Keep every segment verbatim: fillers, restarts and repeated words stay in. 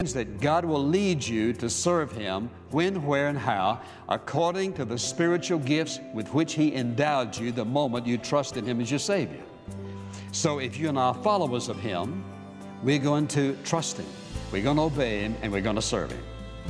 that God will lead you to serve Him when, where, and how, according to the spiritual gifts with which He endowed you the moment you trusted Him as your Savior. So if you and I are followers of Him, we're going to trust Him, we're going to obey Him, and we're going to serve Him.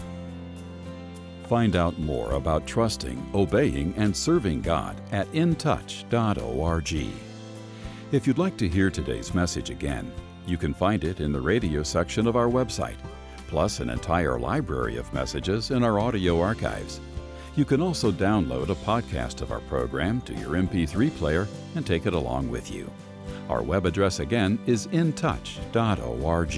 Find out more about trusting, obeying, and serving God at in touch dot org. If you'd like to hear today's message again, you can find it in the radio section of our website, plus an entire library of messages in our audio archives. You can also download a podcast of our program to your M P three player and take it along with you. Our web address again is in touch dot org.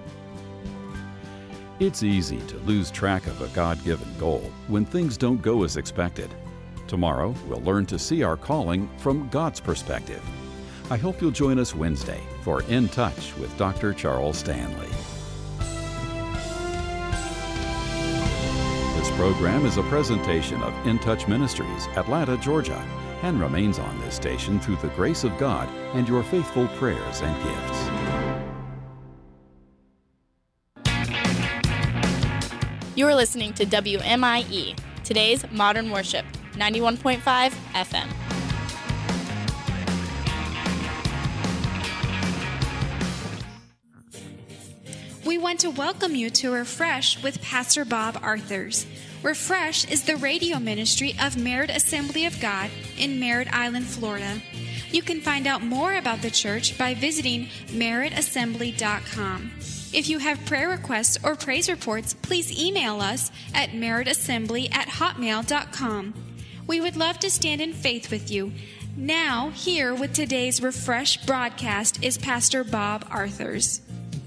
It's easy to lose track of a God-given goal when things don't go as expected. Tomorrow, we'll learn to see our calling from God's perspective. I hope you'll join us Wednesday for In Touch with Doctor Charles Stanley. This program is a presentation of In Touch Ministries, Atlanta, Georgia, and remains on this station through the grace of God and your faithful prayers and gifts. You're listening to W M I E, today's Modern Worship, ninety-one point five F M. We want to welcome you to Refresh with Pastor Bob Arthurs. Refresh is the radio ministry of Merritt Assembly of God in Merritt Island, Florida. You can find out more about the church by visiting merritt assembly dot com. If you have prayer requests or praise reports, please email us at merritt assembly at hotmail dot com. We would love to stand in faith with you. Now, here with today's Refresh broadcast is Pastor Bob Arthurs.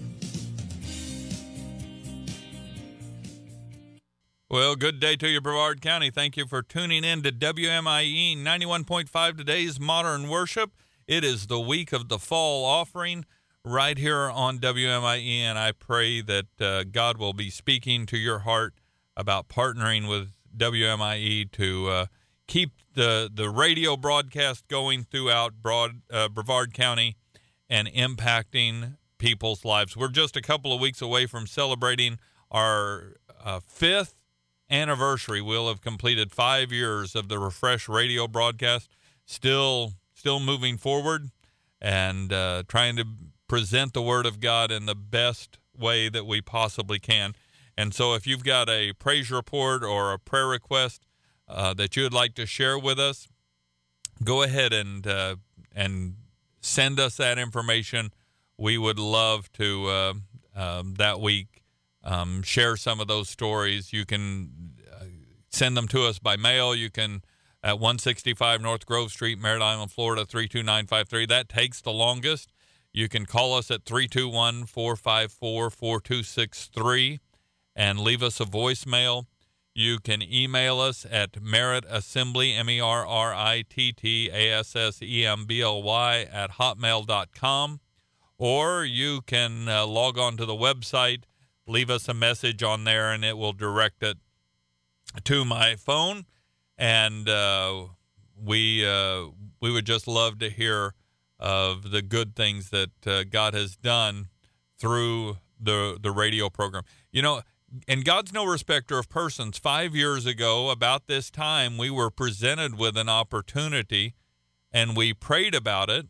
Well, good day to you, Brevard County. Thank you for tuning in to W M I E ninety-one point five, today's Modern Worship. It is the week of the fall offering right here on W M I E, and I pray that uh, God will be speaking to your heart about partnering with W M I E to uh, keep the, the radio broadcast going throughout Broad, uh, Brevard County and impacting people's lives. We're just a couple of weeks away from celebrating our uh, fifth anniversary. We'll have completed five years of the Refresh radio broadcast, still still moving forward and uh, trying to present the Word of God in the best way that we possibly can. And so if you've got a praise report or a prayer request uh, that you would like to share with us, go ahead and uh, and send us that information. We would love to, uh, um, that week, um, share some of those stories. You can uh, send them to us by mail. You can at one sixty-five North Grove Street, Merritt Island, Florida, three two nine five three. That takes the longest. You can call us at three two one, four five four, four two six three and leave us a voicemail. You can email us at Merritt Assembly, M E R R I T T A S S E M B L Y, at hotmail dot com. Or you can uh, log on to the website, leave us a message on there, and it will direct it to my phone. And uh, we uh, we would just love to hear of the good things that uh, God has done through the the radio program. You know, and God's no respecter of persons. Five years ago, about this time, we were presented with an opportunity, and we prayed about it,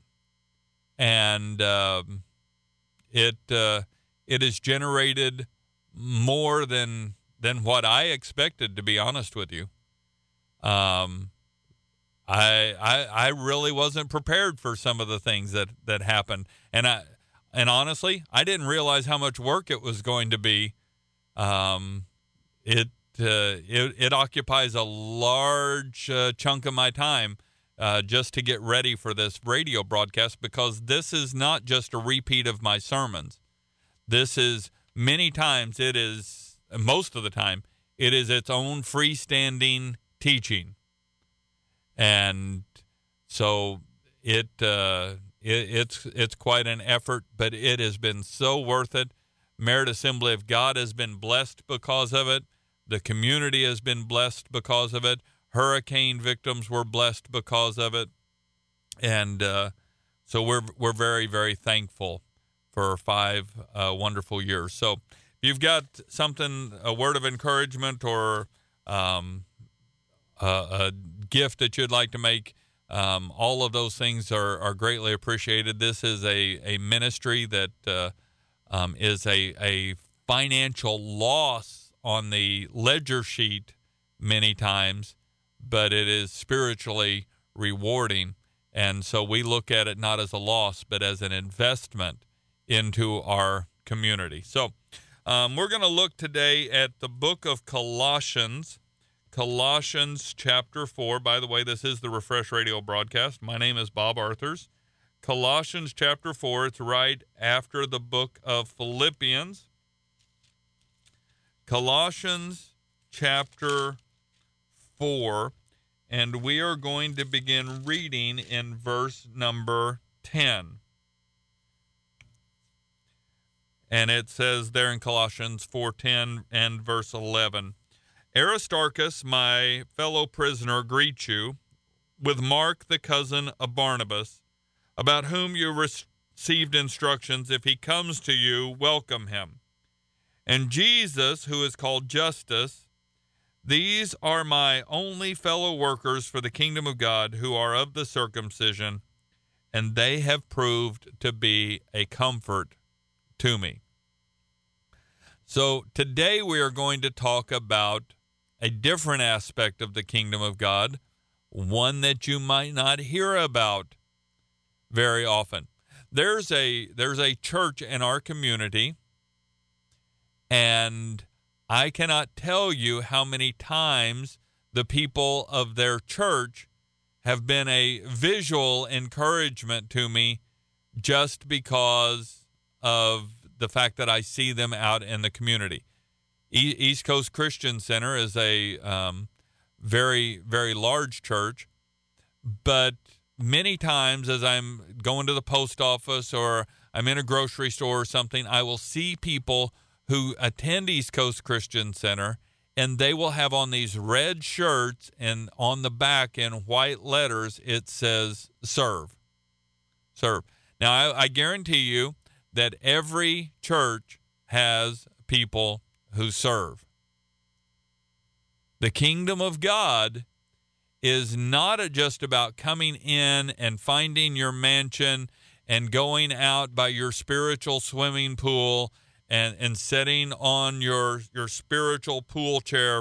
and um, it uh, it has generated more than than what I expected, to be honest with you. Um, I, I I really wasn't prepared for some of the things that, that happened, and I and honestly, I didn't realize how much work it was going to be. Um, it uh, it it occupies a large uh, chunk of my time uh, just to get ready for this radio broadcast, because this is not just a repeat of my sermons. This is many times it is most of the time it is its own freestanding teaching. And so it, uh, it it's it's quite an effort, but it has been so worth it. Merritt Assembly of God has been blessed because of it. The community has been blessed because of it. Hurricane victims were blessed because of it, and uh, so we're we're very very thankful for five uh, wonderful years. So you've got something, a word of encouragement or um, a, a gift that you'd like to make, um, all of those things are, are greatly appreciated. This is a, a ministry that uh, um, is a, a financial loss on the ledger sheet many times, but it is spiritually rewarding. And so we look at it not as a loss, but as an investment into our community. So um, we're going to look today at the book of Colossians, Colossians chapter four. By the way, this is the Refresh Radio broadcast. My name is Bob Arthurs. Colossians chapter four, it's right after the book of Philippians. Colossians chapter four, and we are going to begin reading in verse number ten. And it says there in Colossians four ten and verse eleven, Aristarchus, my fellow prisoner, greets you, with Mark, the cousin of Barnabas, about whom you received instructions. If he comes to you, welcome him. And Jesus, who is called Justus, these are my only fellow workers for the kingdom of God, who are of the circumcision, and they have proved to be a comfort to me. So today we are going to talk about a different aspect of the kingdom of God, one that you might not hear about very often. There's a there's a church in our community, and I cannot tell you how many times the people of their church have been a visual encouragement to me just because of the fact that I see them out in the community. E- East Coast Christian Center is a um, very, very large church, but many times as I'm going to the post office or I'm in a grocery store or something, I will see people who attend East Coast Christian Center, and they will have on these red shirts, and on the back in white letters it says serve. Serve. Now, I, I guarantee you that every church has people who serve. The kingdom of God is not just about coming in and finding your mansion and going out by your spiritual swimming pool and, and sitting on your, your spiritual pool chair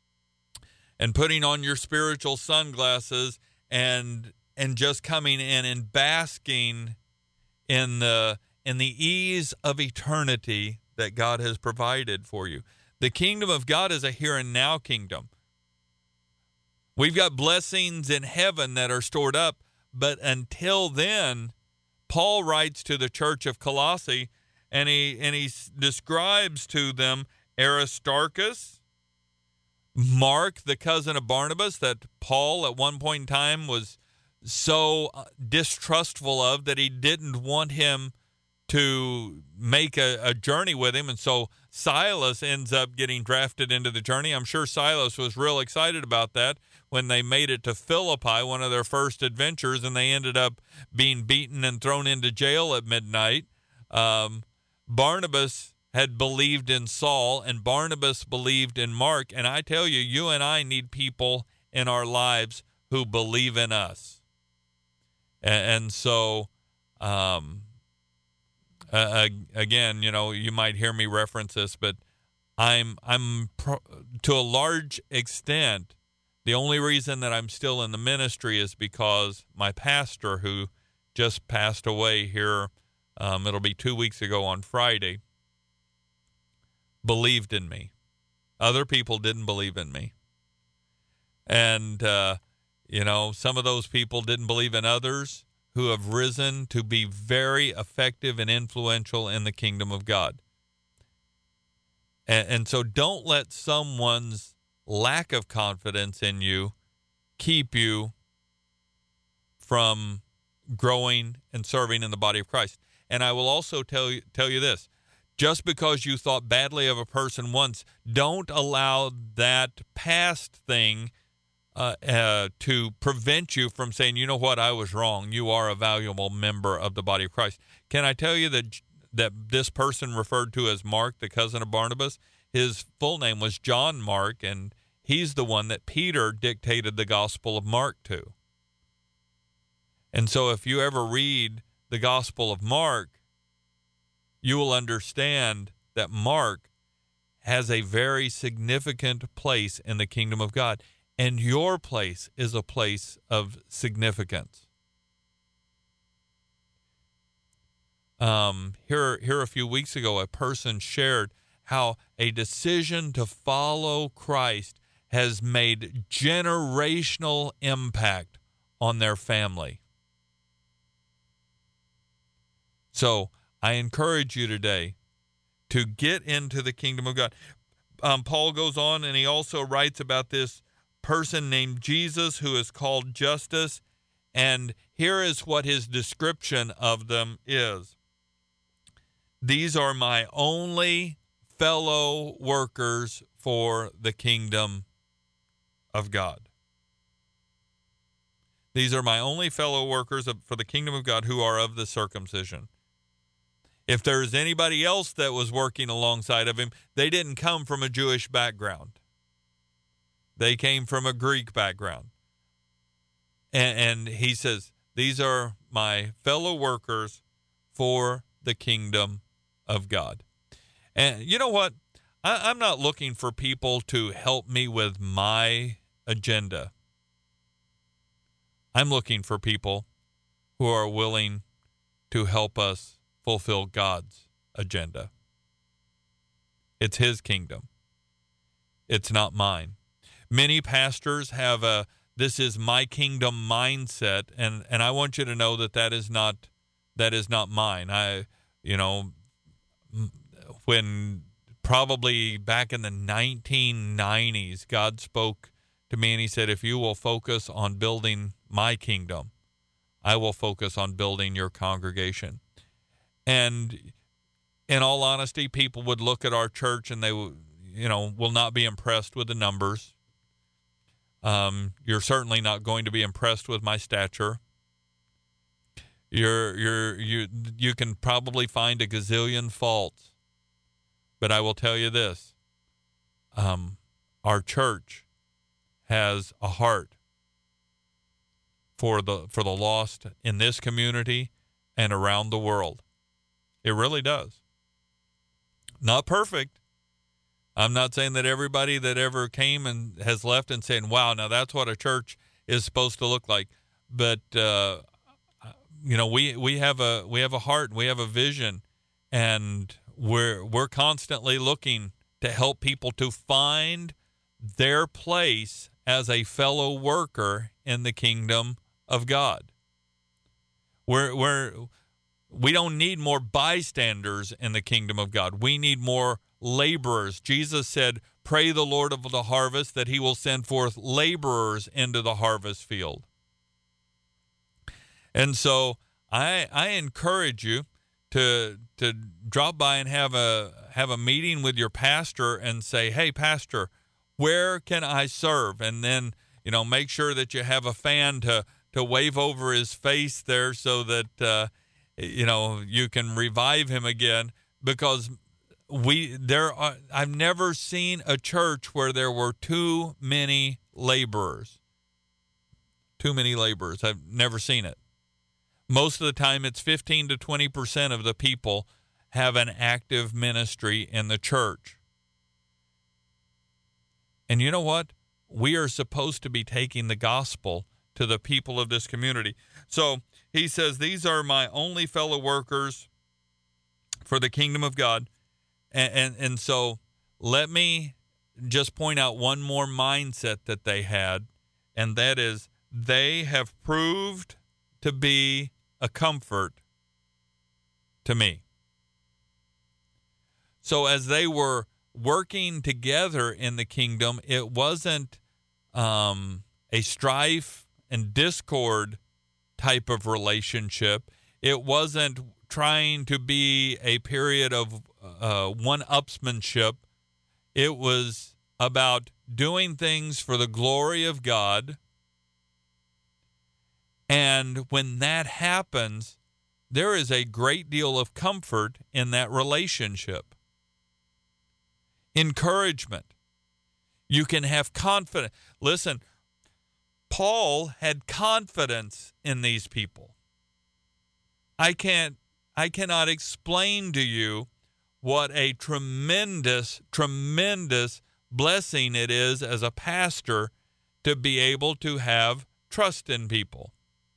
and putting on your spiritual sunglasses and and just coming in and basking in the in the ease of eternity that God has provided for you. The kingdom of God is a here and now kingdom. We've got blessings in heaven that are stored up, but until then, Paul writes to the church of Colossae, and he and he describes to them Aristarchus, Mark, the cousin of Barnabas, that Paul at one point in time was so distrustful of that he didn't want him to make a, a journey with him. And so Silas ends up getting drafted into the journey. I'm sure Silas was real excited about that when they made it to Philippi, one of their first adventures, and they ended up being beaten and thrown into jail at midnight. Um, Barnabas had believed in Saul, and Barnabas believed in Mark. And I tell you, you and I need people in our lives who believe in us. And, and so, um, uh, again, you know, you might hear me reference this, but I'm, I'm pro- to a large extent, the only reason that I'm still in the ministry is because my pastor, who just passed away here, um, it'll be two weeks ago on Friday, believed in me. Other people didn't believe in me. And, uh, you know, some of those people didn't believe in others who have risen to be very effective and influential in the kingdom of God. And, and so don't let someone's lack of confidence in you keep you from growing and serving in the body of Christ. And I will also tell you, tell you this. Just because you thought badly of a person once, don't allow that past thing uh, uh, to prevent you from saying, you know what, I was wrong. You are a valuable member of the body of Christ. Can I tell you that that this person referred to as Mark, the cousin of Barnabas, his full name was John Mark, and he's the one that Peter dictated the Gospel of Mark to. And so if you ever read the Gospel of Mark, you will understand that Mark has a very significant place in the kingdom of God, and your place is a place of significance. Um, here, here a few weeks ago, a person shared how a decision to follow Christ has made generational impact on their family. So I encourage you today to get into the kingdom of God. Um, Paul goes on and he also writes about this person named Jesus who is called Justus. And here is what his description of them is. These are my only fellow workers for the kingdom of God. These are my only fellow workers of, for the kingdom of God who are of the circumcision. If there's anybody else that was working alongside of him, they didn't come from a Jewish background. They came from a Greek background. And, and he says, these are my fellow workers for the kingdom of God. And you know what? I, I'm not looking for people to help me with my agenda. I'm looking for people who are willing to help us fulfill God's agenda. It's his kingdom. It's not mine. Many pastors have a this is my kingdom mindset, and, and I want you to know that that is not that is not mine. I, you know, when probably back in the nineteen nineties, God spoke to me and he said, if you will focus on building my kingdom, I will focus on building your congregation. And in all honesty, people would look at our church and they, you know, will not be impressed with the numbers. Um, you're certainly not going to be impressed with my stature. You're, you're, you, you can probably find a gazillion faults, but I will tell you this. Um, our church has a heart for the, for the lost in this community and around the world. It really does. Not perfect. I'm not saying that everybody that ever came and has left and saying, wow, now that's what a church is supposed to look like. But, uh, you know, we, we have a, we have a heart and we have a vision, and we're, we're constantly looking to help people to find their place as a fellow worker in the kingdom of God. We're, we're, we don't need more bystanders in the kingdom of God. We need more laborers. Jesus said, pray the Lord of the harvest that he will send forth laborers into the harvest field. And so I I encourage you to to drop by and have a have a meeting with your pastor and say, hey, pastor, where can I serve? And then, you know, make sure that you have a fan to, to wave over his face there so that, uh, you know, you can revive him again, because we there are I've never seen a church where there were too many laborers. Too many laborers. I've never seen it. Most of the time it's fifteen to twenty percent of the people have an active ministry in the church. And you know what? We are supposed to be taking the gospel to the people of this community. So he says, these are my only fellow workers for the kingdom of God. And, and, and so let me just point out one more mindset that they had, and that is they have proved to be a comfort to me. So as they were working together in the kingdom, it wasn't um, a strife and discord type of relationship. It wasn't trying to be a period of uh, one-upsmanship. It was about doing things for the glory of God. And when that happens, there is a great deal of comfort in that relationship. Encouragement. You can have confidence. Listen, Paul had confidence in these people. I can't, I cannot explain to you what a tremendous, tremendous blessing it is as a pastor to be able to have trust in people.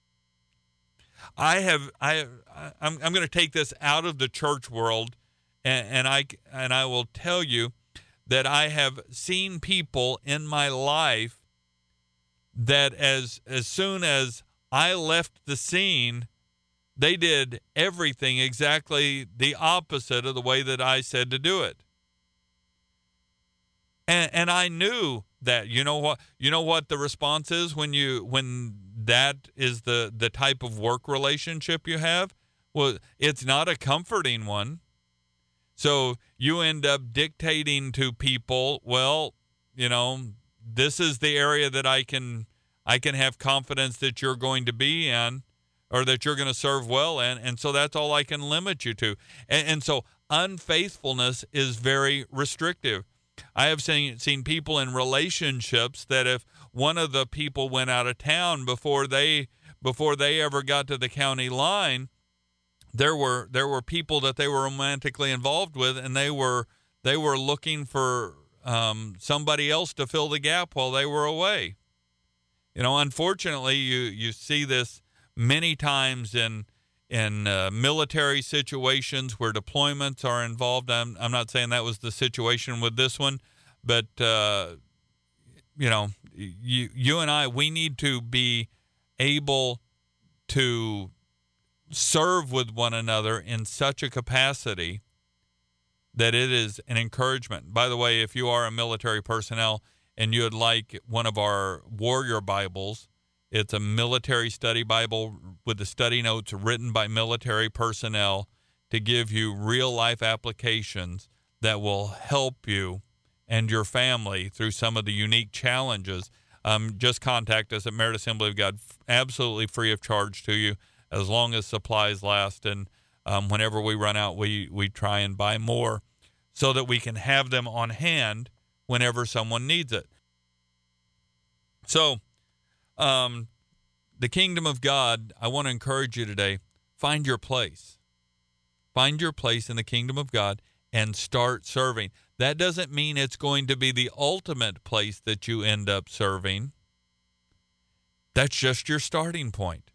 I have, I, I'm, I'm going to take this out of the church world, and, and I, and I will tell you that I have seen people in my life that as, as soon as I left the scene, they did everything exactly the opposite of the way that I said to do it. And, and I knew that. You know what? You know what the response is when you when that is the the type of work relationship you have? Well, it's not a comforting one. So you end up dictating to people, well, you know, this is the area that I can I can have confidence that you're going to be in, or that you're going to serve well in, and so that's all I can limit you to. And, and so unfaithfulness is very restrictive. I have seen seen people in relationships that if one of the people went out of town before they before they ever got to the county line, there were there were people that they were romantically involved with, and they were they were looking for um, somebody else to fill the gap while they were away. You know, unfortunately, you you see this many times in in uh, military situations where deployments are involved. I'm I'm not saying that was the situation with this one, but uh, you know, you you and I, we need to be able to serve with one another in such a capacity that it is an encouragement. By the way, if you are a military personnel and you would like one of our Warrior Bibles, it's a military study Bible with the study notes written by military personnel to give you real-life applications that will help you and your family through some of the unique challenges. Um, just contact us at Merit Assembly of God, absolutely free of charge to you, as long as supplies last. And um, whenever we run out, we, we try and buy more so that we can have them on hand whenever someone needs it. So, Um, the kingdom of God, I want to encourage you today, find your place. Find your place in the kingdom of God and start serving. That doesn't mean it's going to be the ultimate place that you end up serving. That's just your starting point.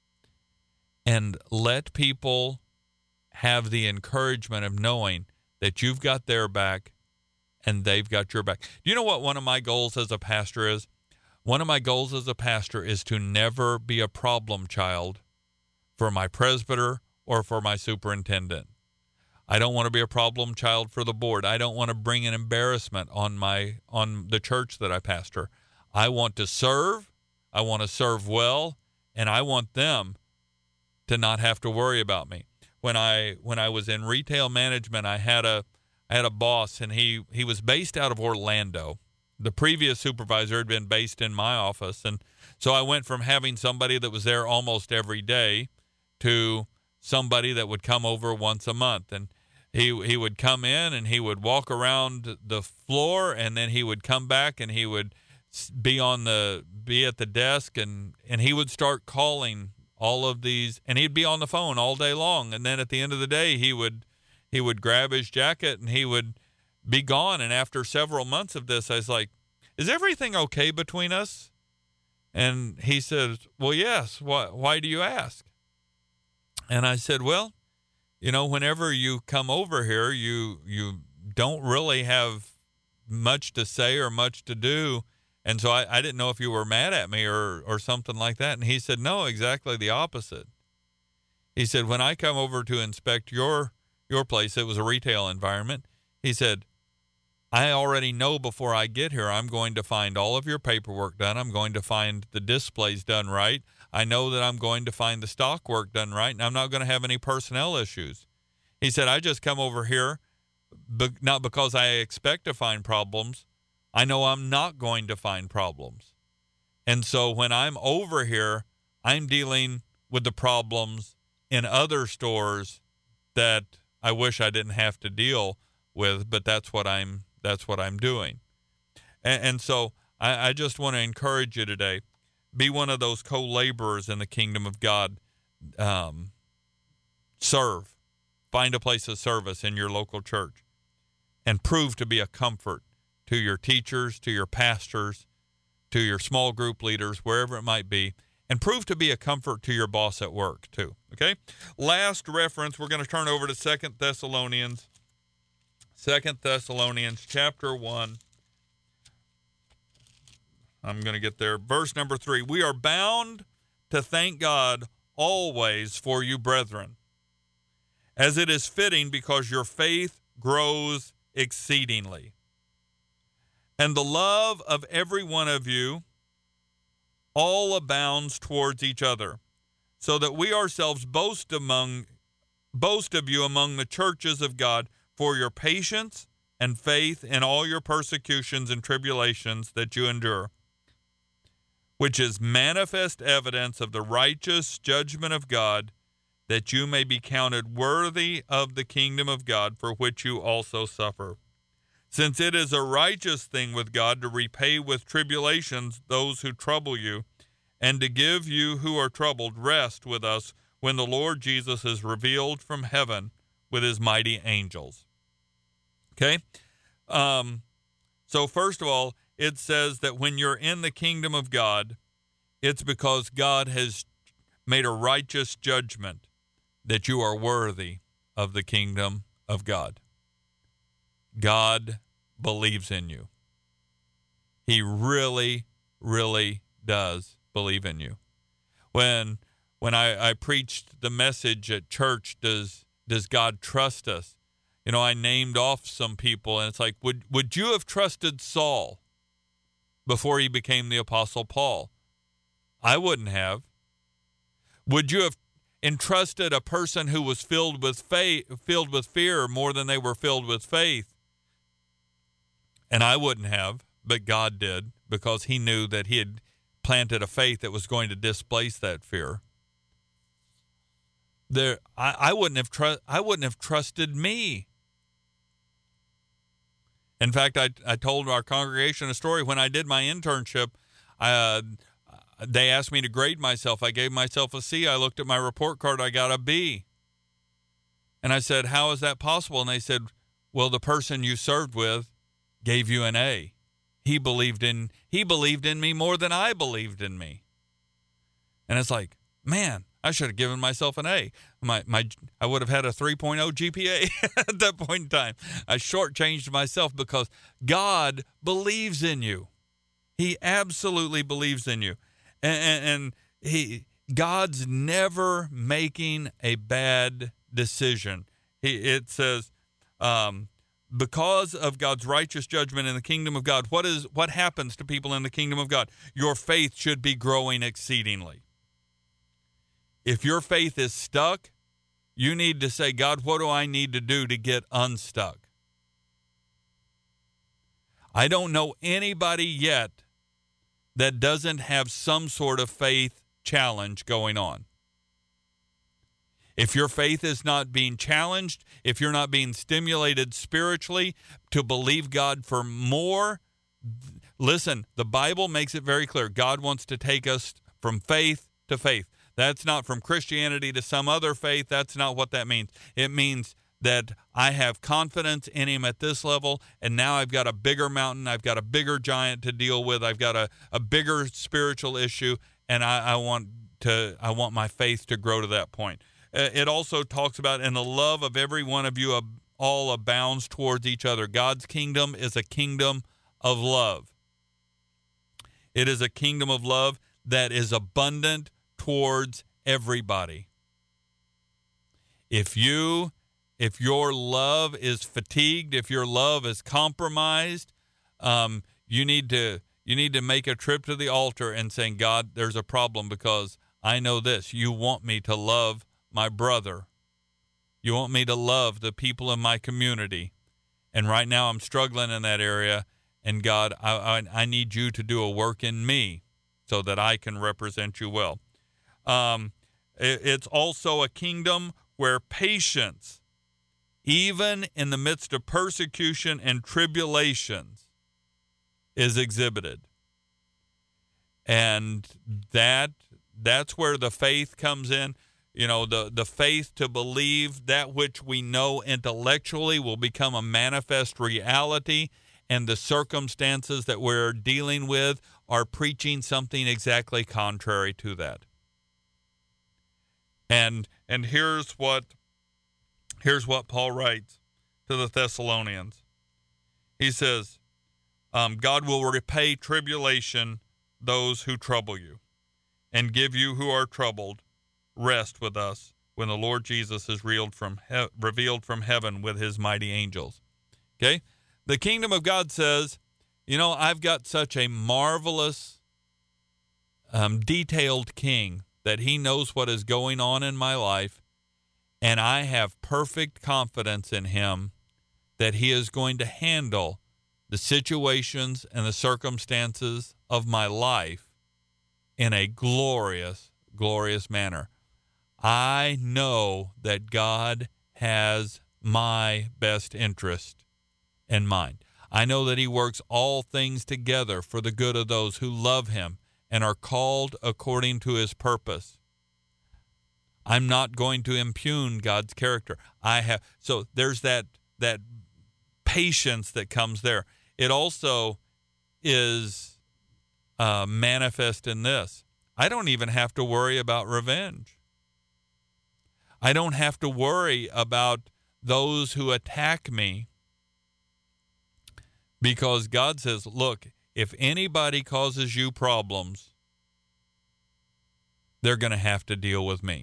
And let people have the encouragement of knowing that you've got their back and they've got your back. Do you know what one of my goals as a pastor is? One of my goals as a pastor is to never be a problem child for my presbyter or for my superintendent. I don't want to be a problem child for the board. I don't want to bring an embarrassment on my on the church that I pastor. I want to serve. I want to serve well, and I want them to not have to worry about me. When I when I was in retail management, I had a I had a boss, and he he was based out of Orlando. The previous supervisor had been based in my office, and so I went from having somebody that was there almost every day to somebody that would come over once a month. And he he would come in, and he would walk around the floor, and then he would come back, and he would be on the be at the desk, and, and he would start calling all of these, and he'd be on the phone all day long. And then at the end of the day, he would he would grab his jacket, and he would be gone. And after several months of this, I was like, is everything okay between us? And he says, well, yes. Why, why do you ask? And I said, well, you know, whenever you come over here, you you don't really have much to say or much to do. And so I, I didn't know if you were mad at me or, or something like that. And he said, no, exactly the opposite. He said, when I come over to inspect your your place, it was a retail environment. He said, I already know before I get here, I'm going to find all of your paperwork done. I'm going to find the displays done right. I know that I'm going to find the stock work done right, and I'm not going to have any personnel issues. He said, I just come over here, but not because I expect to find problems. I know I'm not going to find problems. And so when I'm over here, I'm dealing with the problems in other stores that I wish I didn't have to deal with, but that's what I'm that's what I'm doing. And, and so I, I just want to encourage you today. Be one of those co-laborers in the kingdom of God. Um, serve. Find a place of service in your local church and prove to be a comfort to your teachers, to your pastors, to your small group leaders, wherever it might be, and prove to be a comfort to your boss at work too, okay? Last reference, we're going to turn over to Second Thessalonians, Second Thessalonians chapter one. I'm going to get there. Verse number three. We are bound to thank God always for you, brethren, as it is fitting, because your faith grows exceedingly, and the love of every one of you all abounds towards each other, so that we ourselves boast among boast of you among the churches of God for your patience and faith in all your persecutions and tribulations that you endure, which is manifest evidence of the righteous judgment of God, that you may be counted worthy of the kingdom of God, for which you also suffer. Since it is a righteous thing with God to repay with tribulations those who trouble you, and to give you who are troubled rest with us when the Lord Jesus is revealed from heaven with his mighty angels. Okay? Um, so first of all, it says that when you're in the kingdom of God, it's because God has made a righteous judgment that you are worthy of the kingdom of God. God believes in you. He really, really does believe in you. When when I, I preached the message at church, does does God trust us? You know, I named off some people, and it's like, would would you have trusted Saul before he became the Apostle Paul? I wouldn't have. Would you have entrusted a person who was filled with faith, filled with fear more than they were filled with faith? And I wouldn't have, but God did, because he knew that he had planted a faith that was going to displace that fear. There, I, I wouldn't have tru- I wouldn't have trusted me. In fact, I I told our congregation a story. When I did my internship, uh, they asked me to grade myself. I gave myself a C. I looked at my report card. I got a B. And I said, "How is that possible?" And they said, "Well, the person you served with gave you an A. He believed in he believed in me more than I believed in me." And it's like, man, I should have given myself an A. My my I would have had a three point oh G P A at that point in time. I shortchanged myself because God believes in you. He absolutely believes in you. And, and, and he God's never making a bad decision. He, it says, um, because of God's righteous judgment in the kingdom of God, what is what happens to people in the kingdom of God? Your faith should be growing exceedingly. If your faith is stuck, you need to say, God, what do I need to do to get unstuck? I don't know anybody yet that doesn't have some sort of faith challenge going on. If your faith is not being challenged, if you're not being stimulated spiritually to believe God for more, listen, the Bible makes it very clear. God wants to take us from faith to faith. That's not from Christianity to some other faith. That's not what that means. It means that I have confidence in him at this level, and now I've got a bigger mountain. I've got a bigger giant to deal with. I've got a, a bigger spiritual issue, and I, I want to I want my faith to grow to that point. It also talks about, in the love of every one of you all abounds towards each other. God's kingdom is a kingdom of love. It is a kingdom of love that is abundant towards everybody. If you, if your love is fatigued, if your love is compromised, um, you need to you need to make a trip to the altar and saying, God, there's a problem, because I know this. You want me to love my brother. You want me to love the people in my community. And right now I'm struggling in that area. And God, I, I, I need you to do a work in me so that I can represent you well. Um, It's also a kingdom where patience, even in the midst of persecution and tribulations, is exhibited. And that that's where the faith comes in. You know, the, the faith to believe that which we know intellectually will become a manifest reality, and the circumstances that we're dealing with are preaching something exactly contrary to that. And and here's what here's what Paul writes to the Thessalonians. He says, um, God will repay tribulation those who trouble you, and give you who are troubled rest with us when the Lord Jesus is revealed from he- revealed from heaven with his mighty angels. Okay? The kingdom of God says, you know, I've got such a marvelous, um, detailed king that he knows what is going on in my life, and I have perfect confidence in him that he is going to handle the situations and the circumstances of my life in a glorious, glorious manner. I know that God has my best interest in mind. I know that he works all things together for the good of those who love him and are called according to his purpose. I'm not going to impugn God's character. I have so there's that that patience that comes there. It also is uh, manifest in this. I don't even have to worry about revenge. I don't have to worry about those who attack me, because God says, look, if anybody causes you problems, they're going to have to deal with me.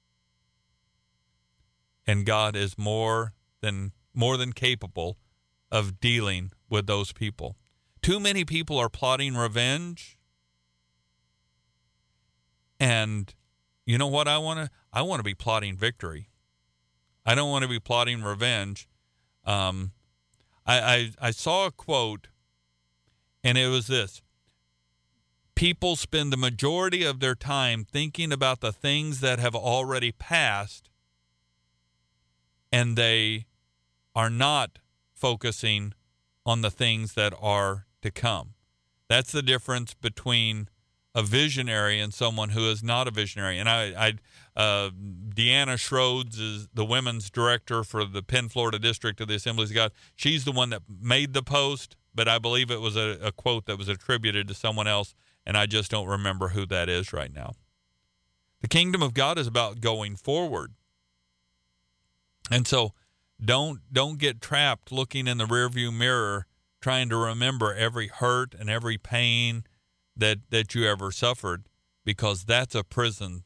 And God is more than more than capable of dealing with those people. Too many people are plotting revenge. And you know what I want to I want to be plotting victory. I don't want to be plotting revenge. Um, I, I I saw a quote, and it was this: people spend the majority of their time thinking about the things that have already passed, and they are not focusing on the things that are to come. That's the difference between a visionary and someone who is not a visionary. And I, I uh, Deanna Schroeds is the women's director for the Penn, Florida district of the Assemblies of God. She's the one that made the post, but I believe it was a, a quote that was attributed to someone else, and I just don't remember who that is right now. The kingdom of God is about going forward. And so don't don't get trapped looking in the rearview mirror trying to remember every hurt and every pain that that you ever suffered, because that's a prison,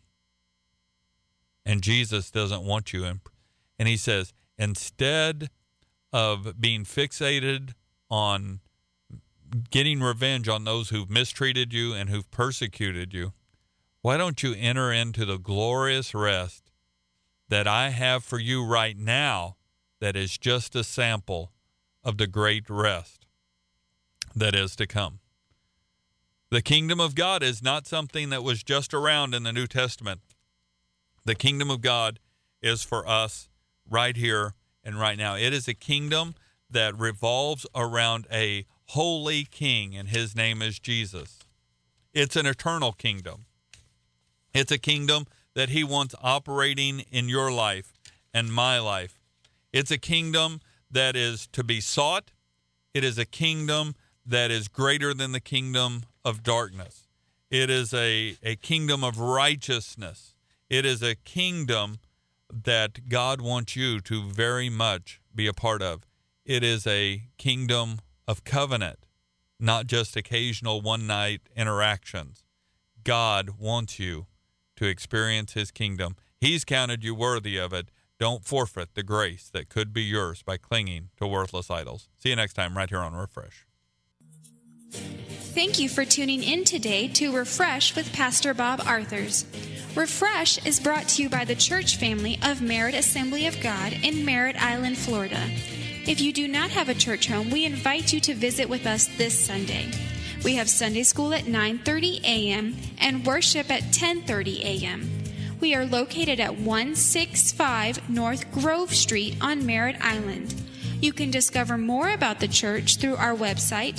and Jesus doesn't want you in. And he says, instead of being fixated on getting revenge on those who've mistreated you and who've persecuted you, why don't you enter into the glorious rest that I have for you right now, that is just a sample of the great rest that is to come. The kingdom of God is not something that was just around in the New Testament. The kingdom of God is for us right here and right now. It is a kingdom that revolves around a holy king, and his name is Jesus. It's an eternal kingdom. It's a kingdom that he wants operating in your life and my life. It's a kingdom that is to be sought. It is a kingdom that is greater than the kingdom of darkness. It is a, a kingdom of righteousness. It is a kingdom that God wants you to very much be a part of. It is a kingdom of covenant, not just occasional one-night interactions. God wants you to experience his kingdom. He's counted you worthy of it. Don't forfeit the grace that could be yours by clinging to worthless idols. See you next time right here on Refresh. Thank you for tuning in today to Refresh with Pastor Bob Arthurs. Refresh is brought to you by the church family of Merritt Assembly of God in Merritt Island, Florida. If you do not have a church home, we invite you to visit with us this Sunday. We have Sunday school at nine thirty a.m. and worship at ten thirty a.m. We are located at one sixty-five North Grove Street on Merritt Island. You can discover more about the church through our website,